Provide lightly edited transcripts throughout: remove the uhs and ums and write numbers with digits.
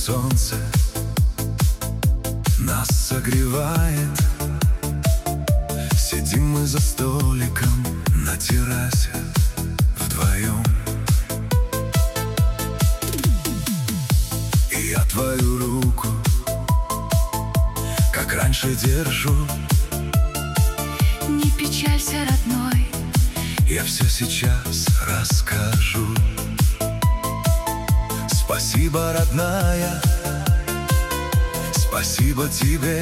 солнце нас согревает. Сидим мы за столиком на террасе вдвоем. И я твою руку, как раньше, держу. Не печалься, родной, я все сейчас расскажу. Спасибо, родная, спасибо тебе,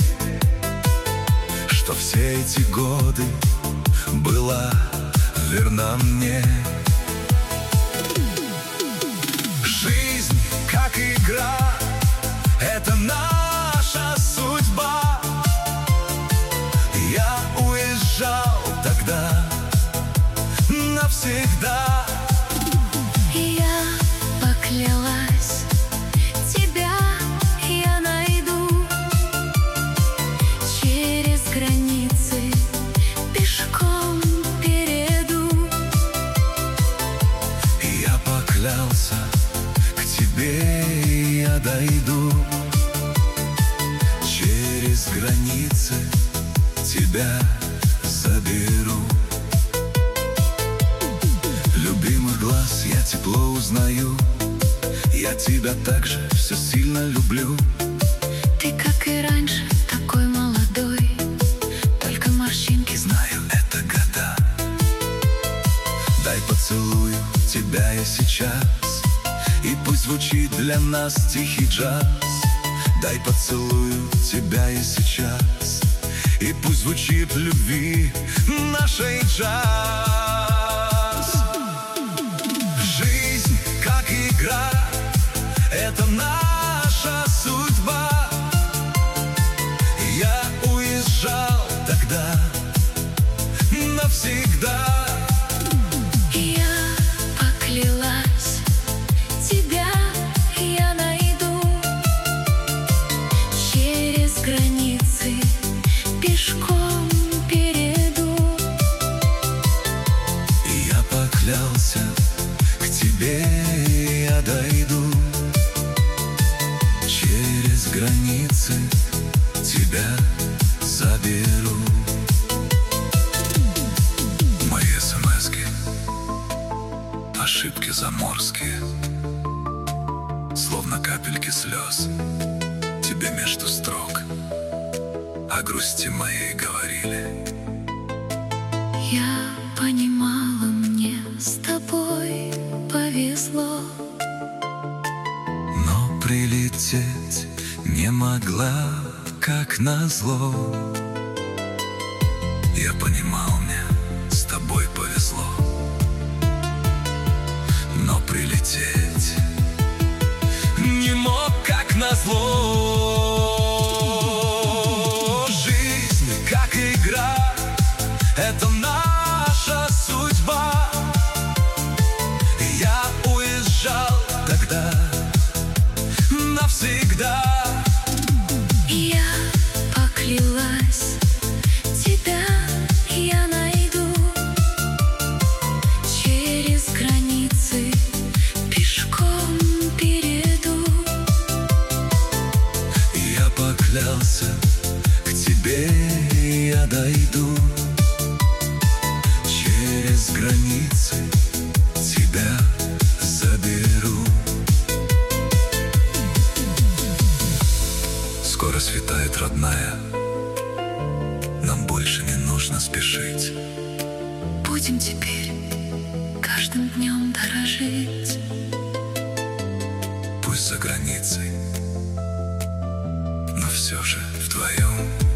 что все эти годы была верна мне. Жизнь как игра, это наша судьба. Я уезжал тогда навсегда. я поклялась, тебя я найду. Через границы пешком перейду. Я поклялся, к тебе я дойду. Через границы тебя заберу. Любимых глаз я тепло узнаю. Я тебя также все сильно люблю. Ты, как и раньше, такой молодой, только морщинки. Знаю, это года. Дай поцелую тебя я сейчас, и пусть звучит для нас тихий джаз. Дай поцелую тебя я сейчас, и пусть звучит любви нашей джаз. Жизнь как игра, это наша судьба. Я уезжал тогда навсегда. Я поклялась, тебя я найду. Через границы пешком перейду. Я поклялся, к тебе я дойду. Через границы тебя заберу. Мои смски, ошибки заморские, словно капельки слез тебе между строк о грусти моей говорили. Я понимала, мне с тобой повезло. Но прилететь не могла, как назло. Я понимал, мне с тобой повезло, но прилететь не мог, как назло. Жизнь как игра, это наша судьба. Я уезжал тогда навсегда. Я поклялась, тебя я найду. Через границы пешком перейду. Я поклялся, к тебе я дойду. Через границы тебя заберу. Скоро светает, родная, нам больше не нужно спешить. Будем теперь каждым днем дорожить. Пусть за границей, но все же вдвоем.